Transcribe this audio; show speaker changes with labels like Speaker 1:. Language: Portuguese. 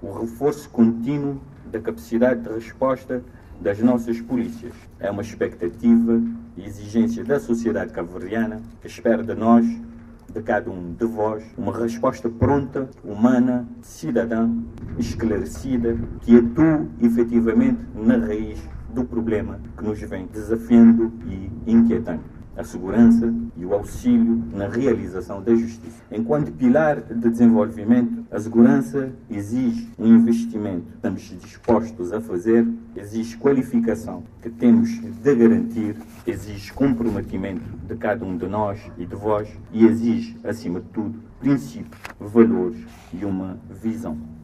Speaker 1: o reforço contínuo da capacidade de resposta das nossas polícias. É uma expectativa e exigência da sociedade cabo-verdiana que espera de nós, de cada um de vós, uma resposta pronta, humana, cidadã, esclarecida, que atue efetivamente na raiz do problema que nos vem desafiando e inquietando. A segurança e o auxílio na realização da justiça. Enquanto pilar de desenvolvimento, a segurança exige um investimento que estamos dispostos a fazer, exige qualificação que temos de garantir, exige comprometimento de cada um de nós e de vós e exige, acima de tudo, princípios, valores e uma visão.